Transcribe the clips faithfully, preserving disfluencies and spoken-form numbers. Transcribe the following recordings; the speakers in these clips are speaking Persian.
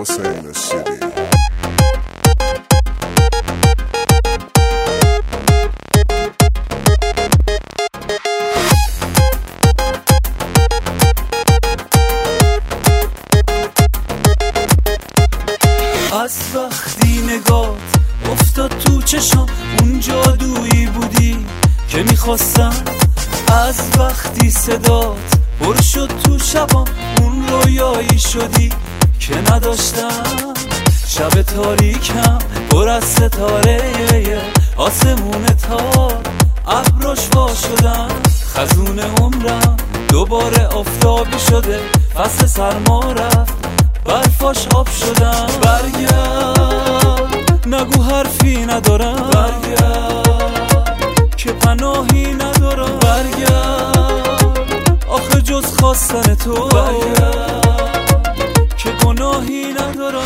Hussein the city. از وقتی نگات افتاد تو چشم اون جادویی بودی که میخواستم، از وقتی صدات پر شد تو شبام اون رویایی شدی که نداشتم. شب تاریکم پر از ستاره، آسمون تار ابراش وا شدن. خزون عمرم دوباره آفتابی شده، فصل سرما رفت برفاش آب شدم. برگرد نگو حرفی ندارم، برگرد که پناهی ندارم، برگرد آخه جز خواستن تو، برگرد که گناهی ندارم.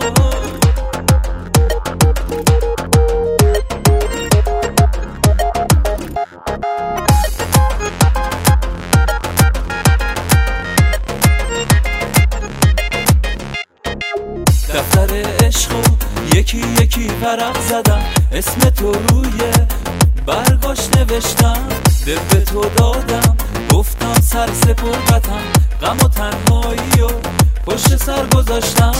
دفتر عشقو یکی یکی ورق زدم، اسم تو روی برگاش نوشتم. دل به تو دادم، گفتم سر سپردتم، غم و تنهایی و پشت سر گذاشتم.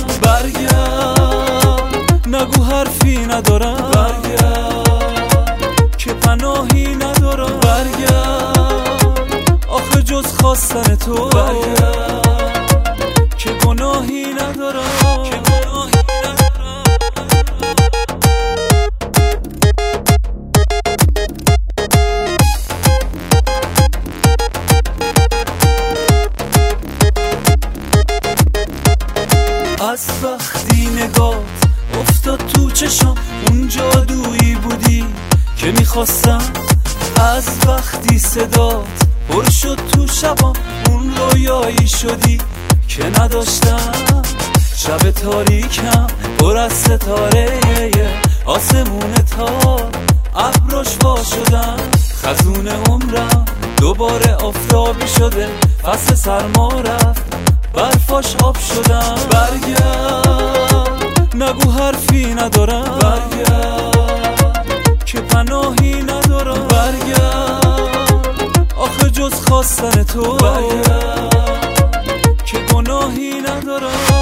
برگرد نگو حرفی ندارم، برگرد که پناهی ندارم، برگرد آخه جز خواستن تو، برگرد که گناهی ندارم. از وقتی نگات افتاد تو چشم اون جادویی بودی که میخواستم، از وقتی صدات پر شد تو شبام اون رویایی شدی که نداشتم. شب تاریکم پر از ستاره، آسمون تار ابراش وا شدن. خزون عمرم دوباره آفتابی شده، فصل سرما رفت برفاش آب شدم. برگرد نگو حرفی ندارم، برگرد که پناهی ندارم، برگرد آخه جز خواستن تو، برگرد که گناهی ندارم.